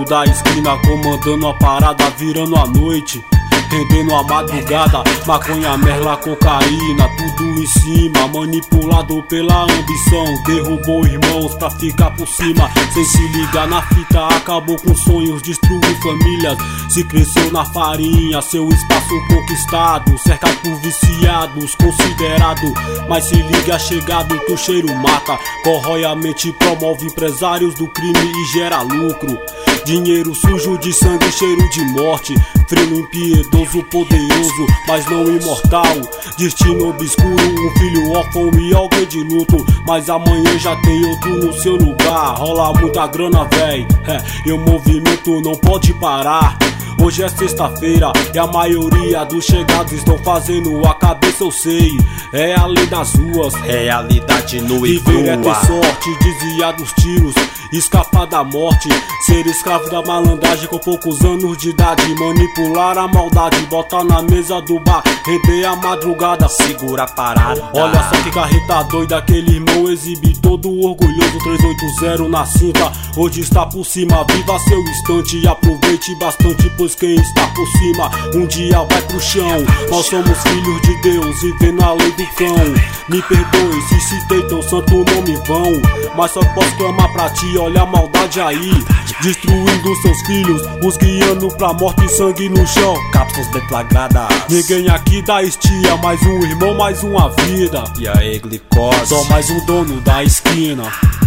da esquina, comandando a parada, virando a noite, rendendo a madrugada. Maconha, merla, cocaína, tudo em cima, manipulado pela ambição. Derrubou irmãos pra ficar por cima, sem se ligar na fita. Acabou com sonhos, destruiu famílias. Se cresceu na farinha, seu espaço conquistado, cercado por viciados, considerado. Mas se liga chegado que o cheiro mata, corrói a mente, promove empresários do crime e gera lucro. Dinheiro sujo de sangue, cheiro de morte. Frio impiedoso, poderoso, mas não imortal. Destino obscuro, um filho órfão e alguém de luto. Mas amanhã já tem outro no seu lugar. Rola muita grana, véi, e o movimento não pode parar. Hoje é sexta-feira e a maioria dos chegados estão fazendo a cabeça, eu sei. É a lei das ruas, realidade nua e viver é ter crua. sorte, desviar dos tiros, escapar da morte. Ser escravo da malandragem com poucos anos de idade. Manipular a maldade, botar na mesa do bar, render a madrugada, segura a parada. Olha só que carreta doida, aquele irmão exibe todo orgulhoso. 380 na cinta, hoje está por cima. Viva seu instante e aproveite bastante, pois quem está por cima um dia vai pro chão. Nós somos filhos de Deus, vivendo a lei do cão. Me perdoe se citei teu santo nome vão, mas só posso clamar pra ti, olha a maldade aí, destruindo seus filhos, os guiando pra morte e sangue no chão. Cápsulas deflagradas, Ninguém aqui dá estia, mais um irmão, mais uma vida. E aí, glicose? Só mais um dono da esquina.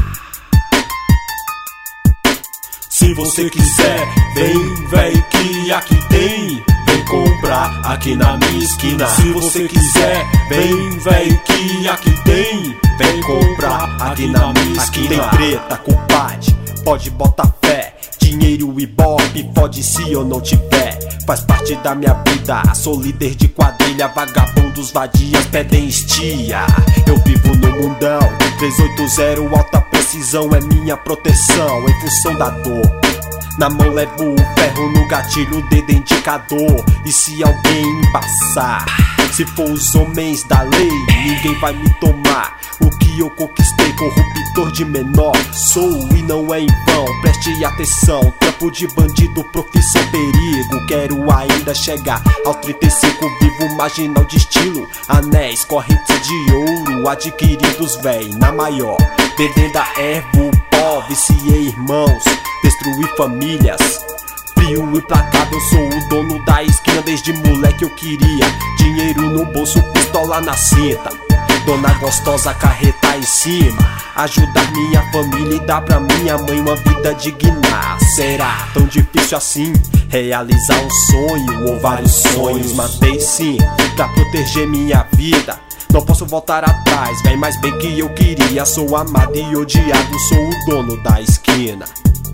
Se você quiser, vem, véi, que aqui tem. Vem comprar aqui na minha esquina. Se você quiser, vem, véi, que aqui tem. Vem comprar aqui na minha esquina. Aqui tem treta, compadre, pode botar fé. Dinheiro e bope, fode se eu não tiver. Faz parte da minha vida, sou líder de quadrilha. Vagabundos vadias pedem estia. Eu vivo no mundão, 380 alta precisão é minha proteção. Em função da dor, na mão levo o ferro, no gatilho o dedo indicador. E se alguém embaçar, se for os homens da lei, ninguém vai me tomar o que eu conquistei. Corruptor de menor sou e não é em vão. Preste atenção, trampo de bandido, profissão perigo. Quero ainda chegar aos 35, vivo marginal de estilo. Anéis, correntes de ouro adquiridos, véi, na maior. Vendendo a erva, pó, viciei irmãos, destruí famílias. Frio implacável, sou o dono da esquina. Desde moleque eu queria dinheiro no bolso, pistola na cinta. Dona gostosa, carreta em cima, ajudar minha família e dar pra minha mãe uma vida digna. Será tão difícil assim realizar um sonho ou vários sonhos? Matei sim pra proteger minha vida, não posso voltar atrás, vem mais bem que eu queria. Sou amado e odiado, sou o dono da esquina.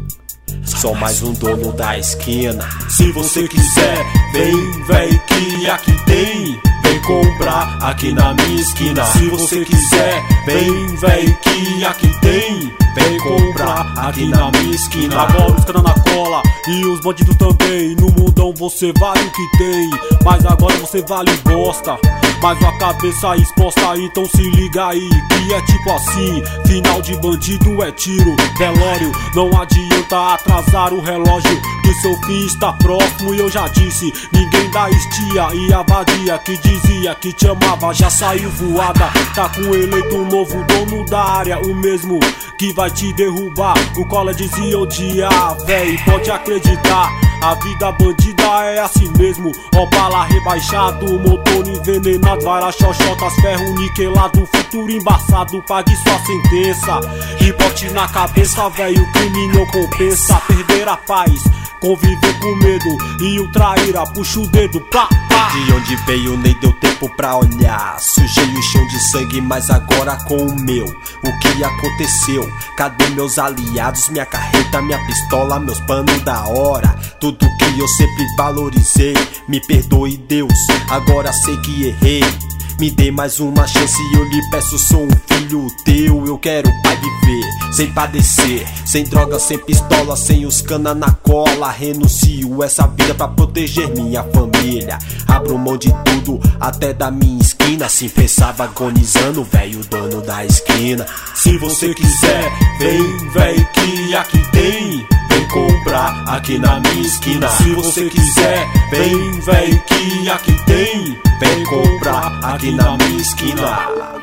Sou mais um dono da esquina. Se você quiser, vem, véi, que aqui tem. Vem comprar aqui na minha esquina. Se você quiser, vem, véi, que aqui tem. Vem comprar aqui na minha esquina. Agora os caras na cola e os bandidos também. No mundão você vale o que tem, mas agora você vale bosta. Mas a cabeça exposta, então se liga aí, que é tipo assim: final de bandido é tiro, velório. Não adianta atrasar o relógio, que seu fim está próximo. E eu já disse, ninguém dá estia. E a vadia que dizia que te amava já saiu voada. Tá com eleito um novo dono da área, o mesmo que vai te derrubar. O cola dizia odiar, véi, pode acreditar. A vida bandida é assim mesmo, ó, bala rebaixado, motor envenenado, várias xoxotas, ferro niquelado, futuro embaçado, pague sua sentença. E bote na cabeça, velho, o crime não compensa. Perder a paz, conviver com medo, e o traíra puxa o dedo, pá, pá. De onde veio nem deu tempo pra olhar. Sujei o chão de sangue, mas agora com o meu. O que aconteceu? Cadê meus aliados? Minha carreta, minha pistola, meus panos da hora. Tudo que eu sempre valorizei. Me perdoe, Deus, agora sei que errei. Me dê mais uma chance e eu lhe peço, sou um filho teu. Eu quero pai viver, sem padecer, sem droga, sem pistola, sem os cana na cola. Renuncio essa vida pra proteger minha família. Abro mão de tudo, até da minha esquina. Assim pensava agonizando, velho, dono da esquina. Se você quiser, vem, véi, que aqui tem. vem comprar aqui na minha esquina. Se você quiser, vem, véi, que aqui tem. Vem comprar aqui na minha esquina.